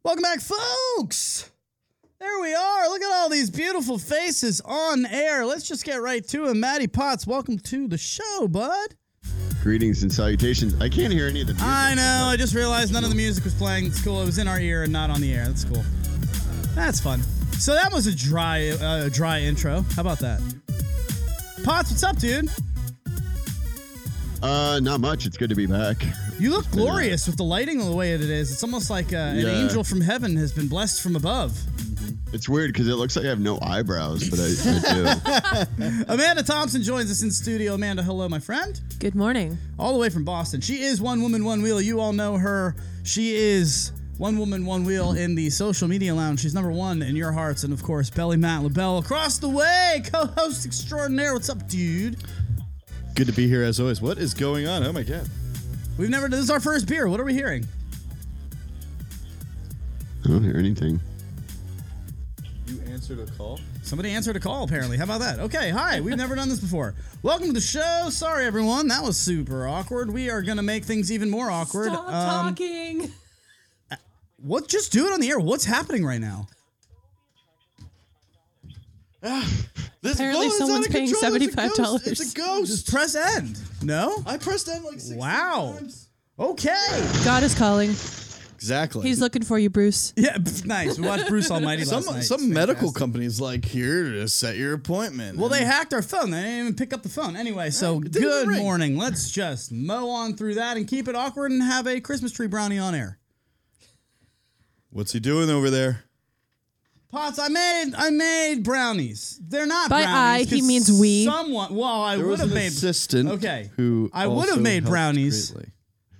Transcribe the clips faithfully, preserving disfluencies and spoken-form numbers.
Welcome back, folks. There we are. Look at all these beautiful faces on air. Let's just get right to it. Maddie Potts, welcome to the show, bud. Greetings and salutations. I can't hear any of the music. I know. I just realized none of the music was playing. It's cool. It was in our ear and not on the air. That's cool. That's fun. So that was a dry, uh, dry intro. How about that? Potts, what's up, dude? Uh, not much. It's good to be back. You look glorious with the lighting the way it is. It's almost like uh, an Yeah. angel from heaven has been blessed from above. It's weird because it looks like I have no eyebrows, but I, I do. Amanda Thompson joins us in studio. Amanda, hello, my friend. Good morning. All the way from Boston. She is One Woman, One Wheel. You all know her. She is One Woman, One Wheel in the social media lounge. She's number one in your hearts. And, of course, Belly Matt LaBelle across the way, co-host extraordinaire. What's up, dude? Good to be here as always. What is going on? Oh, my God. We've never, this is our first beer. What are we hearing? I don't hear anything. You answered a call? Somebody answered a call, apparently. How about that? Okay, hi. We've never done this before. Welcome to the show. Sorry, everyone. That was super awkward. We are going to make things even more awkward. Stop Um, talking. What? Just do it on the air. What's happening right now? This Apparently phone is someone's out of paying control. seventy-five dollars. It's a ghost. It's a ghost. Just press end. No? I pressed end like six Wow. times. Okay. God is calling. Exactly. He's looking for you, Bruce. Yeah, pff, nice. We watched Bruce Almighty some last night. some It's medical fantastic. companies like here to set your appointment. Well, they hacked our phone. They didn't even pick up the phone. Anyway, so It didn't good ring. morning. Let's just mow on through that and keep it awkward and have a Christmas tree brownie on air. What's he doing over there? Potts, I made I made brownies. They're not By brownies. I, he 'cause means we. Someone, well, I There would was have an made assistant. Okay. Who I would have also made helped brownies. greatly.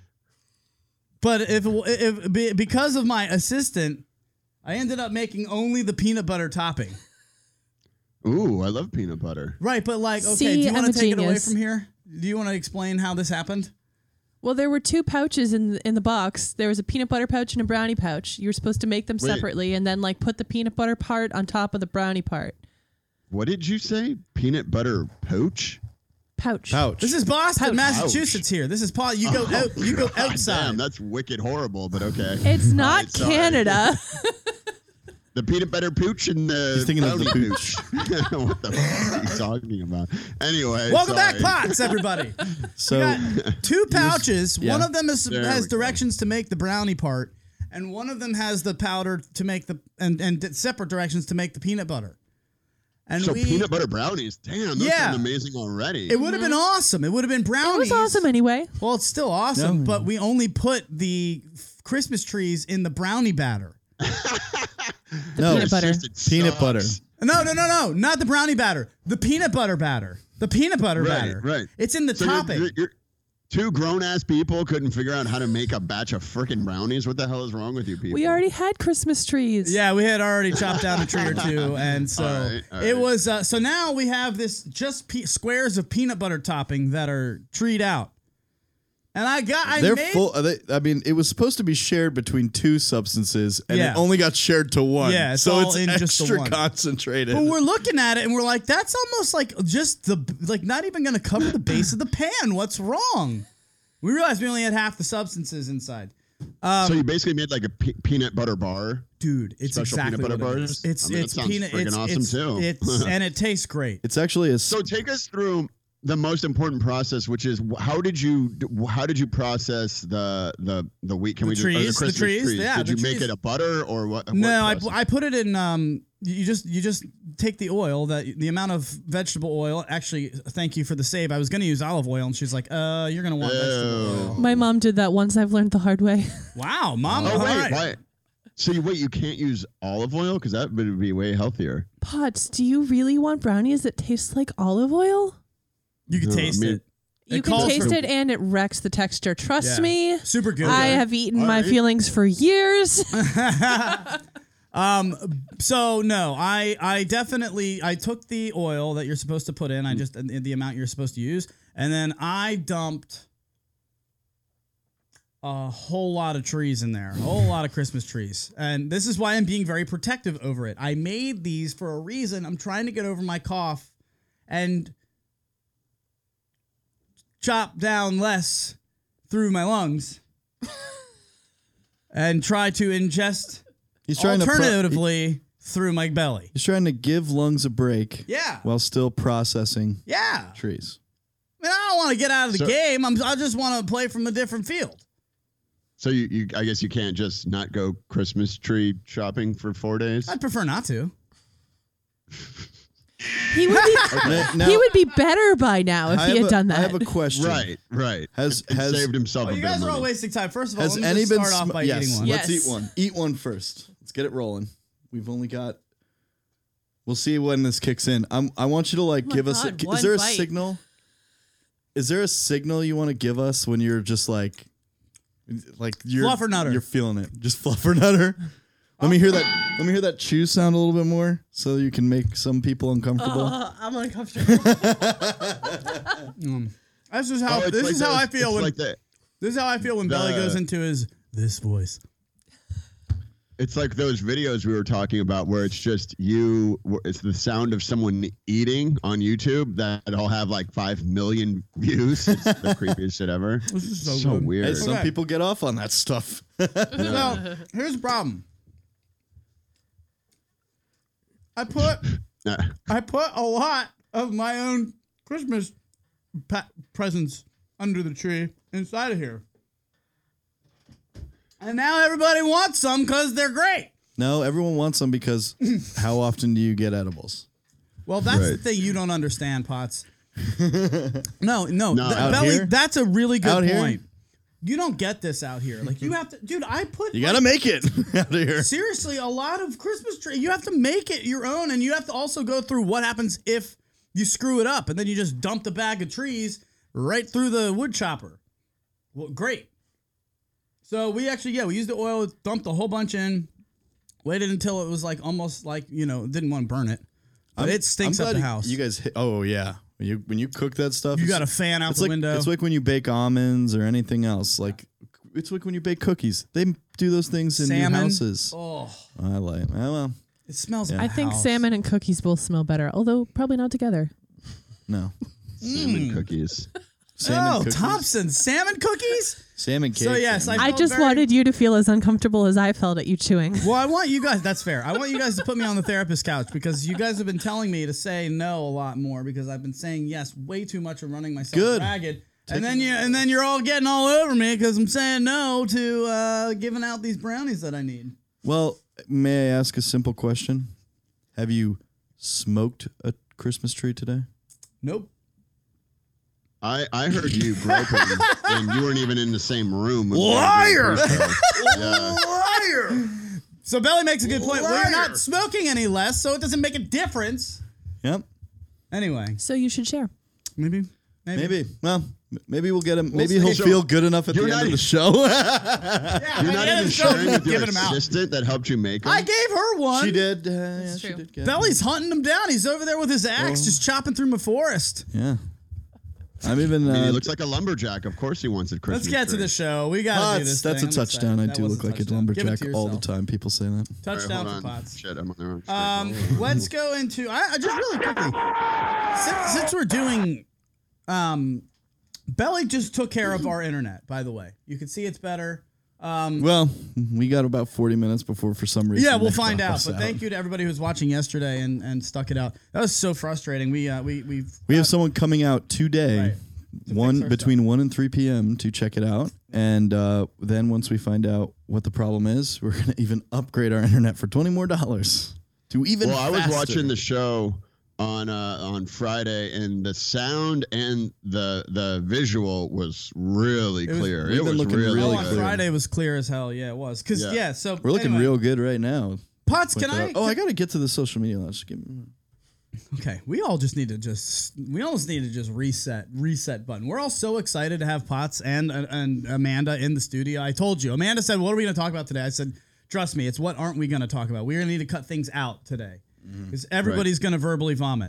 But if, if be- because of my assistant, I ended up making only the peanut butter topping. Ooh, I love peanut butter. Right, but like, okay, See, do you I'm want a to take it away genius. from here? Do you want to explain how this happened? Well, there were two pouches in the, in the box. There was a peanut butter pouch and a brownie pouch. You were supposed to make them Wait. separately and then like put the peanut butter part on top of the brownie part. What did you say? Peanut butter poach? Pouch. Pouch. This is Boston, Pouch. Massachusetts. Here, this is Paul. You go out. You go God outside. Damn, that's wicked horrible, but okay. It's not Alright, sorry. Canada. The peanut butter pooch and the He's thinking of the brownie pooch. What the fuck are you talking about? Anyway, Welcome back, sorry. Potts, everybody. So Got two pouches. yeah. One of them is, There has we go. directions to make the brownie part, and one of them has the powder to make the and and separate directions to make the peanut butter. And So we, peanut butter brownies. Damn, those Yeah. sound amazing already. It would have been awesome. It would have been It brownies. was awesome anyway. Well, it's still awesome, No. but we only put the f- Christmas trees in the brownie batter. no peanut butter. It's just- it peanut sucks. butter. No, no, no, no, not the brownie batter. The peanut butter batter. The peanut butter Right, batter. right. It's in the So you're- topping. you're- you're- two grown-ass people couldn't figure out how to make a batch of frickin' brownies. What the hell is wrong with you people? We already had Christmas trees. Yeah, we had already chopped down a tree or two, and so All right, all it right. was. Uh, so now we have this just pe- squares of peanut butter topping that are treed out, and I got. I They're made, full. They, I mean, it was supposed to be shared between two substances, and Yeah. it only got shared to one. Yeah, it's so all it's in just the extra one. concentrated. But we're looking at it and we're like, that's almost like just the like not even going to cover the base of the pan. What's wrong? We realized we only had half the substances inside. Um, so you basically made like a pe- peanut butter bar. Dude, it's Special exactly peanut butter what it bars? is. It's I mean, that it's sounds peanut. friggin' It's awesome, it's, too. it's and it tastes great. It's actually a. So take us through the most important process, which is wh- how did you how did you process the the the wheat? Can The we just or trees, the Christmas trees, yeah, Did the you make trees. it a butter or what? what No, I, process? I put it in. Um, you just you just take the oil that the amount of vegetable oil. Actually, thank you for the save. I was going to use olive oil, and she's like, "Uh, you're going to want vegetable oil." My mom did that once. I've learned the hard way. Wow, mom. Oh all wait, right. why? So you wait, you can't use olive oil because that would be way healthier. Potts, do you really want brownies that taste like olive oil? You can No, I taste mean- it. You It can calls taste for- it and it wrecks the texture. Trust Yeah. me. Super good. I have eaten All my right. feelings for years. Um. So no, I I definitely I took the oil that you're supposed to put in. I just the amount you're supposed to use, and then I dumped a whole lot of trees in there, a whole lot of Christmas trees, and this is why I'm being very protective over it. I made these for a reason. I'm trying to get over my cough, and chop down less through my lungs, and try to ingest He's trying to pro- Alternatively, through Mike Belly. He's trying to give lungs a break. Yeah. While still processing. Yeah. Trees. I mean, I don't want to get out of the So- game. I'm, I just want to play from a different field. So you, you, I guess you can't just not go Christmas tree shopping for four days. I'd prefer not to. He would be Now- now, he would be better by now if I he have had a- done that. I have a question. Right, right. Has And has saved himself Oh, a you bit guys of are all money. wasting time. First of all, has let me any just been start off sm- by yes, eating one. Yes. let's eat one. Eat one first. Let's get it rolling. We've only got. We'll see when this kicks in. I'm. I want you to like Oh my give us. God, A, one is there a bite. signal? Is there a signal you want to give us when you're just like, like you're Fluffernutter. You're feeling it. Just fluffernutter. Let me hear that. Let me hear that chew sound a little bit more, so you can make some people uncomfortable. Oh, I'm uncomfortable. This is how Oh, it's this like is how those- I feel it's when like the, this is how I feel when the- Belly goes into his this voice. It's like those videos we were talking about where it's just you, it's the sound of someone eating on YouTube that'll have like five million views. It's the creepiest shit ever. This is so, So good. weird. Hey, some Okay. people get off on that stuff. So here's the problem. I put Uh, I put a lot of my own Christmas pa- presents under the tree inside of here. And now everybody wants some because they're great. No, everyone wants them because how often do you get edibles? Well, that's the Right. thing you don't understand, Potts. no, no. No, th- out Belly, here? that's a really good Out here? point. You don't get this out here. Like, you have to, dude, I put. You gotta make it out of here. Seriously, a lot of Christmas tree. You have to make it your own, and you have to also go through what happens if you screw it up, and then you just dump the bag of trees right through the wood chopper. Well, great. So we actually, yeah, we used the oil, dumped a whole bunch in, waited until it was like almost like, you know, didn't want to burn it, but it stinks I'm up the glad house. You guys, hit, oh yeah, when you when you cook that stuff, You it's- got a fan out it's the like, window. It's like when you bake almonds or anything else. Like it's like when you bake cookies. They do those things in Salmon. new houses. Oh, I like. Oh, well, it smells. Yeah. like I think house. salmon and cookies both smell better, although probably not together. no. salmon cookies. Salmon oh, cookies? Thompson salmon cookies. Salmon cake. So, yes, salmon. I- I felt just very- wanted you to feel as uncomfortable as I felt at you chewing. Well, I want you guys. That's fair. I want you guys to put me on the therapist couch because you guys have been telling me to say no a lot more because I've been saying yes way too much and running myself Good. ragged. And then you and then you're all getting all over me because I'm saying no to uh, giving out these brownies that I need. Well, may I ask a simple question? Have you smoked a Christmas tree today? Nope. I, I heard you groping and you weren't even in the same room. with Liar! Andrew Briscoe. Yeah. Liar. So Belly makes a good point. Well, you're not smoking any less, so it doesn't make a difference. Yep. Anyway, So you should share. maybe, maybe, Maybe. Well, m- maybe we'll get him. Maybe see. he'll So, feel good enough at the you're end not of the e- show. Yeah, You're at not the end even of the show, sharing with your giving 'em out. assistant that helped you make them? I gave her one. she did. Uh, yeah, she true. did. Get Belly's hunting him down. He's over there with his axe, Oh. just chopping through my forest. Yeah. I'm even. I mean, Uh, he looks like a lumberjack. Of course he wants a Christmas Let's get to tree. the show. We got to do Potts, this. that's thing. a I'm touchdown. I excited. do That was look a like a touchdown. Give it lumberjack to all the yourself. time. People say that. All right, Touchdown hold for on. Potts. Shit, I'm on the wrong Um, screen. let's go into. I, I just really quickly, since, since we're doing, um, Belly just took care of our internet. By the way, you can see it's better. Um, Well, we got about forty minutes before, for some reason. yeah, we'll they find drop out. us But thank you to everybody who was watching yesterday and, and stuck it out. That was so frustrating. We uh, we we We have someone coming out today, Right. To one fix our between one and three p.m. to check it out, and uh, then once we find out what the problem is, we're gonna even upgrade our internet for twenty more dollars to even. Well, I was faster. watching the show on uh, on Friday, and the sound and the the visual was really was- clear. we've It been was looking really, Oh, really on good. clear. Friday was clear as hell. Yeah, it was. Cause yeah, Yeah. so We're looking anyway. real good right now. Potts, can Point that I? out. Oh, I got to get to the social media. Let's give me. Okay, we all just need to just we almost need to just reset reset button. We're all so excited to have Potts and and Amanda in the studio. I told you, Amanda said, "What are we going to talk about today?" I said, "Trust me, it's what aren't we going to talk about? We're going to need to cut things out today because everybody's going to verbally vomit."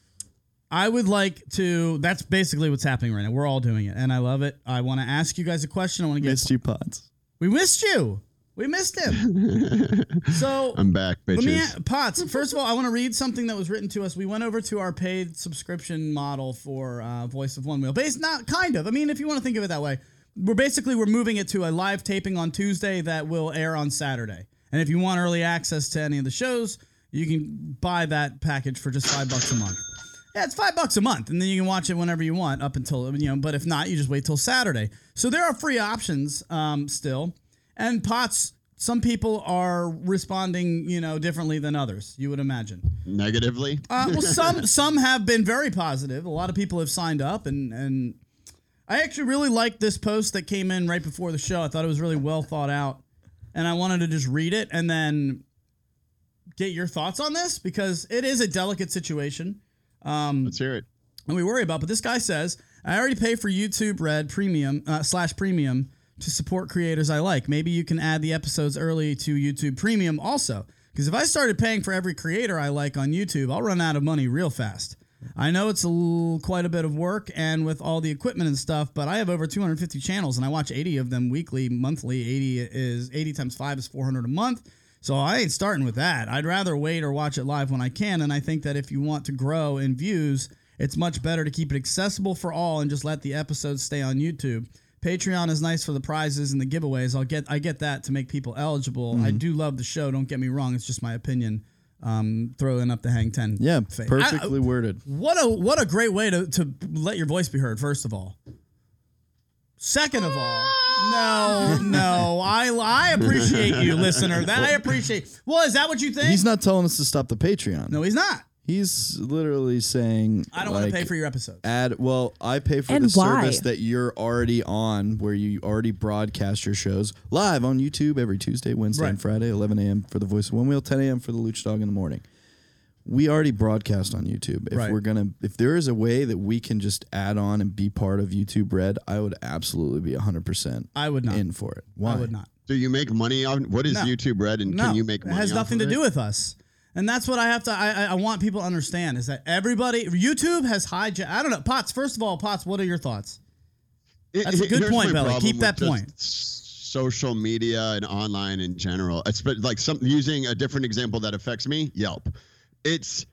I would like to. That's basically what's happening right now. We're all doing it, and I love it. I want to ask you guys a question. I want to get. Missed you, Pods. We missed you. We missed him. So I'm back, bitches. let me a- Potts. First of all, I want to read something that was written to us. We went over to our paid subscription model for uh, Voice of One Wheel. Based, not kind of. I mean, if you want to think of it that way, we're basically we're moving it to a live taping on Tuesday that will air on Saturday. And if you want early access to any of the shows, you can buy that package for just five bucks a month. Yeah, it's five bucks a month, and then you can watch it whenever you want up until, you know, but if not, you just wait till Saturday. So there are free options um, still. And Pots, some people are responding, you know, differently than others, you would imagine. Negatively? Uh, well, some some have been very positive. A lot of people have signed up, and, and I actually really liked this post that came in right before the show. I thought it was really well thought out, and I wanted to just read it and then get your thoughts on this because it is a delicate situation. Um, Let's hear it. And we worry about, but this guy says, I already pay for YouTube Red Premium uh, slash Premium to support creators I like. Maybe you can add the episodes early to YouTube Premium also. Because if I started paying for every creator I like on YouTube, I'll run out of money real fast. I know it's a little, quite a bit of work and with all the equipment and stuff, but I have over two hundred fifty channels and I watch eighty of them weekly, monthly. eighty is eighty times five is four hundred a month. So I ain't starting with that. I'd rather wait or watch it live when I can. And I think that if you want to grow in views, it's much better to keep it accessible for all and just let the episodes stay on YouTube. Patreon is nice for the prizes and the giveaways. I'll get I get that to make people eligible. Mm-hmm. I do love the show. Don't get me wrong. It's just my opinion. Um, throwing up the Hang ten. Yeah, fame. perfectly I, worded. What a what a great way to, to let your voice be heard, first of all. Second of all, no, no, I I appreciate you, listener. That I appreciate. Well, is that what you think? He's not telling us to stop the Patreon. No, he's not. He's literally saying, I don't like, want to pay for your episodes. Add, well, I pay for And the why? service that you're already on, where you already broadcast your shows live on YouTube every Tuesday, Wednesday, Right. and Friday, eleven a.m. for the Voice of One Wheel, ten a.m. for the Lucha Dog in the morning. We already broadcast on YouTube. If Right. we're gonna, if there is a way that we can just add on and be part of YouTube Red, I would absolutely be one hundred percent I would not. in for it. Why? I would not. Do you make money on what is No. YouTube Red, and No, can you make money? it has off nothing of to it? do with us. And that's what I have to, I, I I want people to understand is that everybody, YouTube has hijacked, I don't know, Potts, first of all, Potts, what are your thoughts? It- That's a good here's point, my Belly. problem Keep with that just point. s- Social media and online in general. It's but like some using a different example that affects me, Yelp. It's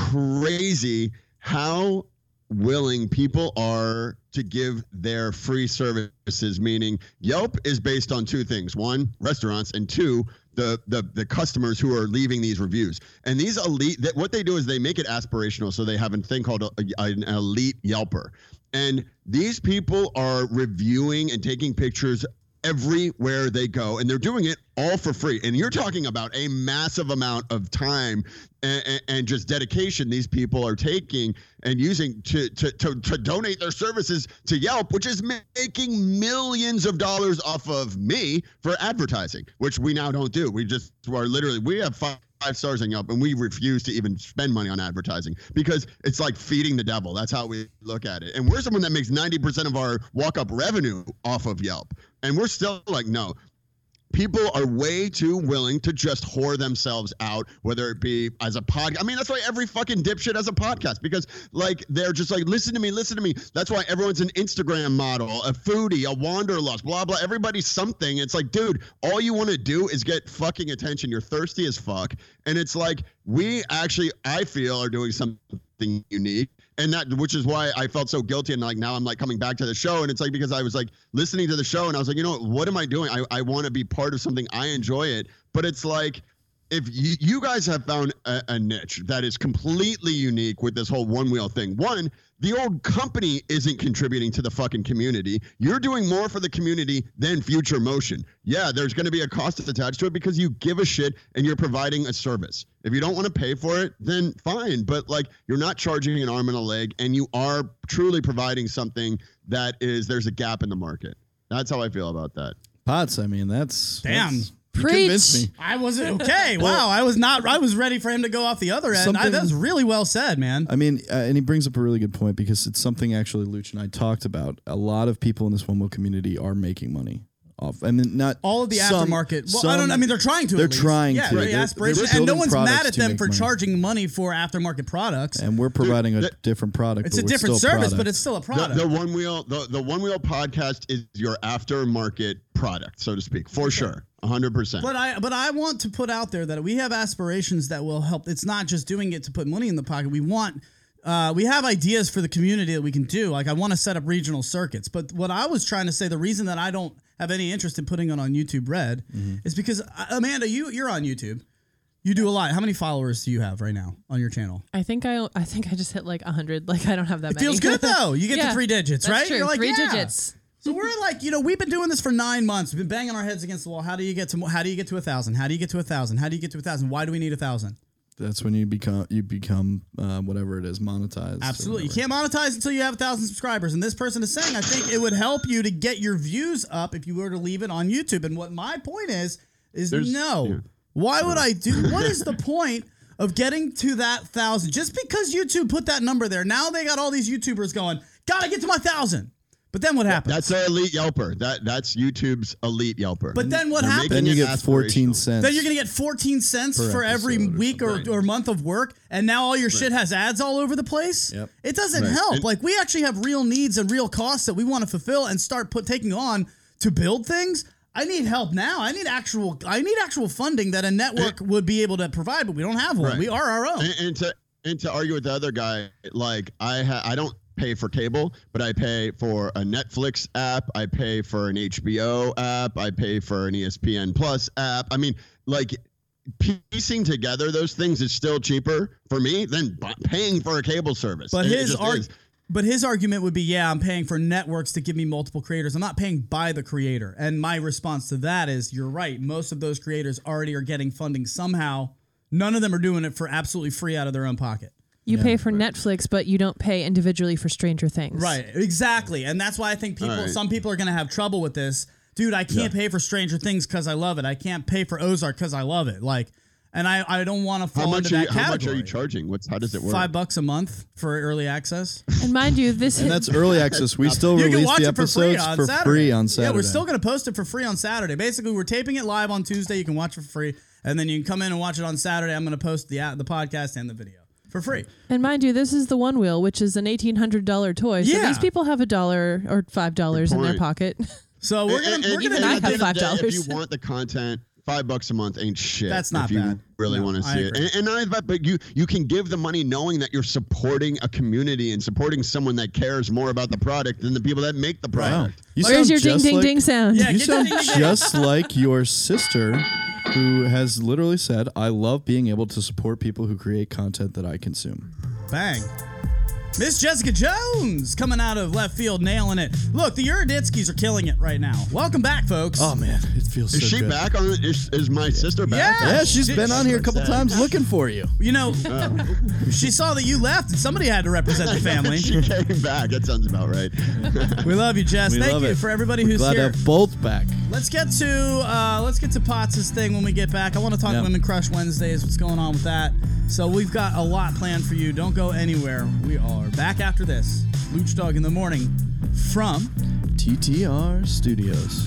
crazy how willing people are to give their free services, meaning Yelp is based on two things. One, restaurants, and two, the the the customers who are leaving these reviews. And these elite, that what they do is they make it aspirational. So they have a thing called a, a, an elite Yelper. And these people are reviewing and taking pictures everywhere they go, and they're doing it all for free. And you're talking about a massive amount of time and, and, and just dedication these people are taking and using to, to to to donate their services to Yelp, which is making millions of dollars off of me for advertising, which we now don't do. We just are literally, we have five Five stars on Yelp, and we refuse to even spend money on advertising because it's like feeding the devil. That's how we look at it. And we're someone that makes ninety percent of our walk-up revenue off of Yelp, and we're still like, no. People are way too willing to just whore themselves out, whether it be as a podcast. I mean, that's why every fucking dipshit has a podcast, because like they're just like, listen to me, listen to me. That's why everyone's an Instagram model, a foodie, a wanderlust, blah, blah. Everybody's something. It's like, dude, all you want to do is get fucking attention. You're thirsty as fuck. And it's like, we actually, I feel, are doing something unique. And that, which is why I felt so guilty. And like, now I'm like coming back to the show. And it's like, because I was like listening to the show and I was like, you know, what am I doing? I, I want to be part of something. I enjoy it. But it's like, if you, you guys have found a, a niche that is completely unique with this whole one wheel thing, one, the old company isn't contributing to the fucking community. You're doing more for the community than Future Motion. Yeah, there's going to be a cost attached to it because you give a shit and you're providing a service. If you don't want to pay for it, then fine. But like, you're not charging an arm and a leg, and you are truly providing something that is, there's a gap in the market. That's how I feel about that. Pots, I mean, that's Damn. that's- you Preach. convinced me. I wasn't, okay, wow, I was not, I was ready for him to go off the other end. I, Something- that was really well said, man. I mean, uh, and he brings up a really good point because it's something actually Luch and I talked about. A lot of people in this one wheel community are making money off. I mean, not All of the some- aftermarket. Well, some- I don't. I mean, they're trying to. They're at least. trying yeah, to. Right, They're- aspiration, they're and no building one's products mad at to them make for money. charging money for aftermarket products. and we're providing a the- different product. It's but a we're different still service, product. but it's still a The, product. the one wheel, the, the one wheel podcast is your aftermarket product, so to speak, for sure, a hundred percent. But I but I want to put out there that we have aspirations that will help. It's not just doing it to put money in the pocket. We want uh, we have ideas for the community that we can do. Like I want to set up regional circuits. But what I was trying to say, the reason that I don't have any interest in putting it on YouTube Red Mm-hmm. is because uh, Amanda, you you're on YouTube. You do a lot. How many followers do you have right now on your channel? I think I I think I just hit like a hundred. Like I don't have that It many. feels good though. You get Yeah, to three digits, that's right? True. You're like, three yeah. digits. So we're like, you know, we've been doing this for nine months. We've been banging our heads against the wall. How do you get to how do you get to a thousand? How do you get to a thousand? How do you get to a thousand? Why do we need a thousand? That's when you become you become uh, whatever it is, monetized. or Absolutely. You whatever. can't monetize until you have a thousand subscribers. And this person is saying, I think it would help you to get your views up if you were to leave it on YouTube. And what my point is, is There's- no. yeah. Why would I do? What is the point of getting to that thousand? Just because YouTube put that number there, now they got all these YouTubers going, gotta get to my thousand. But then what happens? That's our elite Yelper. That that's YouTube's elite Yelper. But then what They're happens? making Then you it get fourteen aspirational. cents. Then you're gonna get fourteen cents Per for every episode or week or, something. or month of work, and now all your shit has ads all over the place. Yep. It doesn't Right. help. And- Like we actually have real needs and real costs that we want to fulfill and start put taking on to build things. I need help now. I need actual. I need actual funding that a network would be able to provide, but we don't have one. Right. We are our own. And, and to and to argue with the other guy, like I ha- I don't pay for cable, but I pay for a Netflix app. I pay for an H B O app. I pay for an E S P N Plus app. I mean, like piecing together those things is still cheaper for me than bu- paying for a cable service. But It- it his just arg- is. but his argument would be, yeah, I'm paying for networks to give me multiple creators. I'm not paying by the creator. And my response to that is, you're right. Most of those creators already are getting funding somehow. None of them are doing it for absolutely free out of their own pocket. You pay for Netflix, but you don't pay individually for Stranger Things. Right, exactly. And that's why I think people, All right. some people are going to have trouble with this. Dude, I can't pay for Stranger Things because I love it. I can't pay for Ozark because I love it. Like, and I, I don't want to fall How much into are that you, category. how much are you charging? What's how does it work? Five bucks a month for early access. And mind you, this And that's early access. We still You can release watch the it for free episodes on for Saturday. free on Saturday. Yeah, we're still going to post it for free on Saturday. Basically, we're taping it live on Tuesday. You can watch it for free, and then you can come in and watch it on Saturday. I'm going to post the the podcast and the video for free. and mind you, this is the One Wheel, which is an eighteen hundred dollar toy. So Yeah. these people have a dollar or five dollars in their point. pocket. So we're And- gonna and- we're and gonna even I at do the have end of the day, five dollars. If you want the content, five bucks a month ain't shit. That's not if you bad. really No, want to I see it. agree. And, and not only that, but you you can give the money knowing that you're supporting a community and supporting someone that cares more about the product than the people that make the Wow. product. You Where's sound your ding just ding like- ding sound? Yeah, You get that sound ding, ding, ding. just like your sister, who has literally said, I love being able to support people who create content that I consume. Bang. Miss Jessica Jones coming out of left field, nailing it. Look, the Uraditskis are killing it right now. Welcome back, folks. Oh, man. It feels Is so she good. back on? Is, is my sister back? Yeah. Yeah, she's She- been on here a couple times looking for you. You know, she saw that you left, and somebody had to represent the family. She came back. That sounds about right. We love you, Jess. We Thank love you it. for everybody who's Glad here. to have both back. Let's get to uh, let's get to Potts' thing when we get back. I want to talk Yeah. Women Crush Wednesdays. What's going on with that? So we've got a lot planned for you. Don't go anywhere. We are back after this. Luch Dog in the morning from T T R Studios.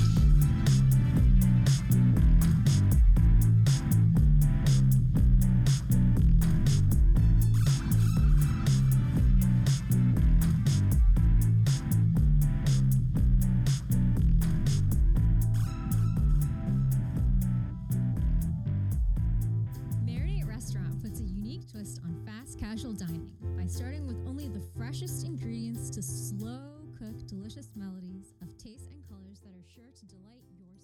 Marinate Restaurant puts a unique twist on fast casual dining by starting with only the freshest ingredients to slow cook delicious melodies of tastes and colors that are sure to delight your